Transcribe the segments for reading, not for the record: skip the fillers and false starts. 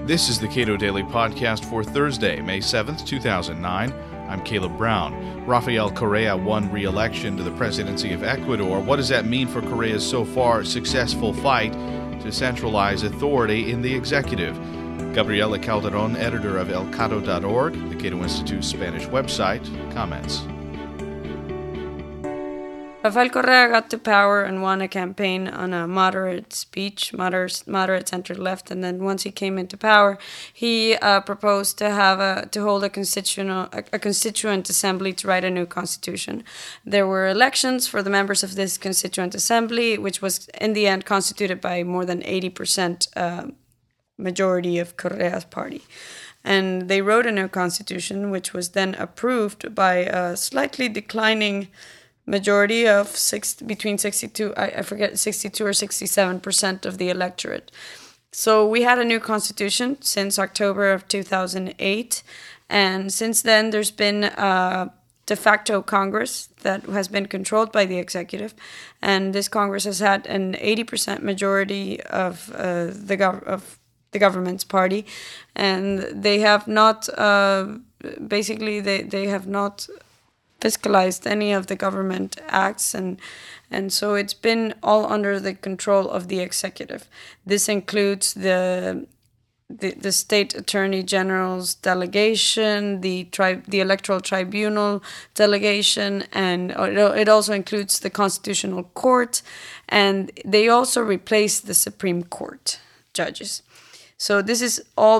This is the Cato Daily Podcast for Thursday, May 7th, 2009. I'm Caleb Brown. Rafael Correa won re-election to the presidency of Ecuador. What does that mean for Correa's so far successful fight to centralize authority in the executive? Gabriela Calderon, editor of elcato.org, the Cato Institute's Spanish website, comments. Rafael Correa got to power and won a campaign on a moderate speech, moderate center-left, and then once he came into power, he proposed to hold a constituent assembly to write a new constitution. There were elections for the members of this constituent assembly, which was in the end constituted by more than 80% majority of Correa's party. And they wrote a new constitution, which was then approved by a slightly declining majority of between 62 or 67% of the electorate. So we had a new constitution since October of 2008, and since then there's been a de facto Congress that has been controlled by the executive, and this Congress has had an 80% majority of the government's party, and they have not they have not fiscalized any of the government acts, and so it's been all under the control of the executive. This includes the state attorney general's delegation, the electoral tribunal delegation, and it also includes the constitutional court, and they also replaced the Supreme Court judges. So this is all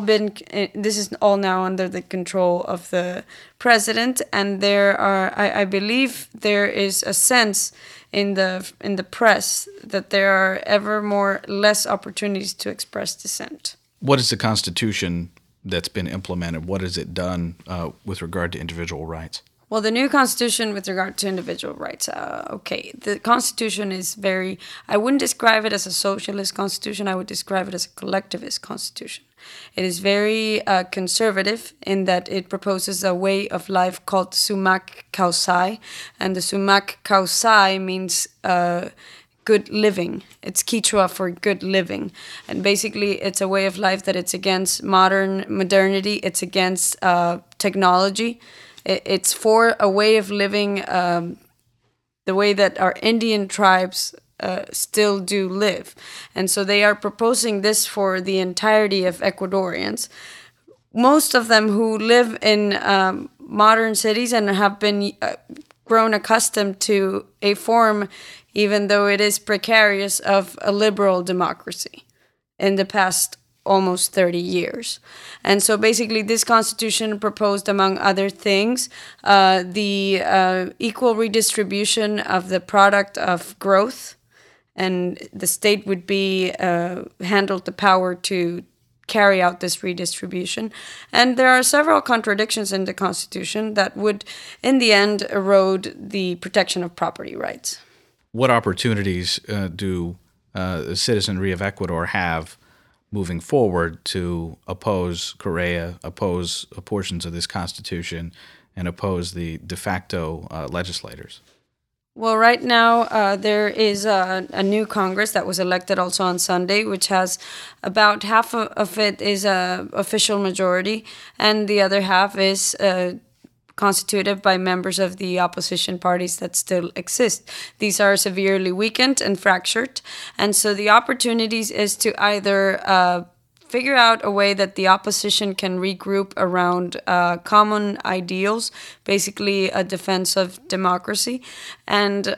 now under the control of the president, and I believe there is a sense in the press that there are ever more less opportunities to express dissent. What is the Constitution that's been implemented? What has it done with regard to individual rights? Well, the new Constitution with regard to individual rights, the Constitution is I wouldn't describe it as a socialist Constitution, I would describe it as a collectivist Constitution. It is very conservative in that it proposes a way of life called Sumak Kawsay, and the Sumak Kawsay means good living. It's Quechua for good living. And basically, it's a way of life that it's against modernity, it's against technology. It's for a way of living the way that our Indian tribes still do live. And so they are proposing this for the entirety of Ecuadorians, most of them who live in modern cities and have been grown accustomed to a form, even though it is precarious, of a liberal democracy in the past almost 30 years. And so basically this constitution proposed, among other things, the equal redistribution of the product of growth, and the state would be handled the power to carry out this redistribution. And there are several contradictions in the constitution that would, in the end, erode the protection of property rights. What opportunities do the citizenry of Ecuador have moving forward to oppose Correa, oppose portions of this constitution, and oppose the de facto legislators? Well, right now there is a new Congress that was elected also on Sunday, which has about half of it is a official majority, and the other half is constituted by members of the opposition parties that still exist. These are severely weakened and fractured, and so the opportunities is to either figure out a way that the opposition can regroup around common ideals, basically a defense of democracy, and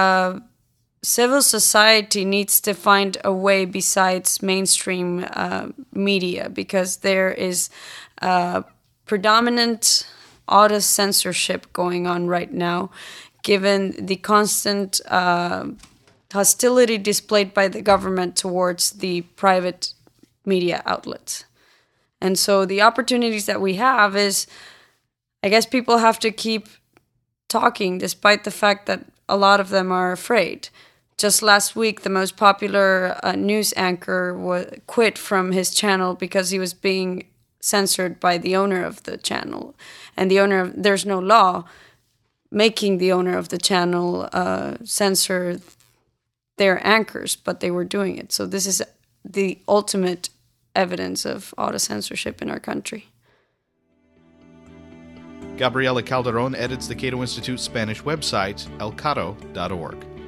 civil society needs to find a way besides mainstream media, because there is predominant auto-censorship going on right now, given the constant hostility displayed by the government towards the private media outlets. And so the opportunities that we have is, I guess people have to keep talking despite the fact that a lot of them are afraid. Just last week, the most popular news anchor quit from his channel because he was being censored by the owner of the channel. And there's no law making the owner of the channel censor their anchors, but they were doing it. So this is the ultimate evidence of auto censorship in our country. Gabriela Calderon edits the Cato Institute Spanish website, elcato.org.